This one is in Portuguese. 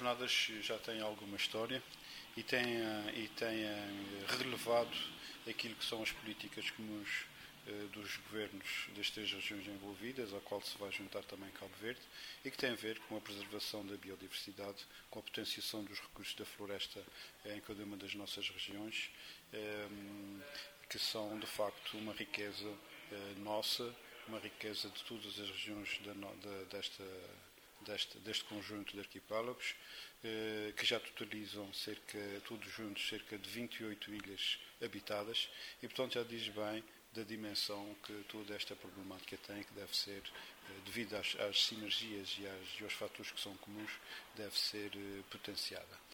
jornadas já têm alguma história e têm relevado aquilo que são as políticas comuns dos governos das três regiões envolvidas, ao qual se vai juntar também Cabo Verde, e que tem a ver com a preservação da biodiversidade, com a potenciação dos recursos da floresta em cada uma das nossas regiões, que são de facto uma riqueza nossa, uma riqueza de todas as regiões deste conjunto de arquipélagos, que já totalizam todos juntos, cerca de 28 ilhas habitadas, e portanto já diz bem da dimensão que toda esta problemática tem, que deve ser, devido às sinergias e aos fatores que são comuns, deve ser potenciada.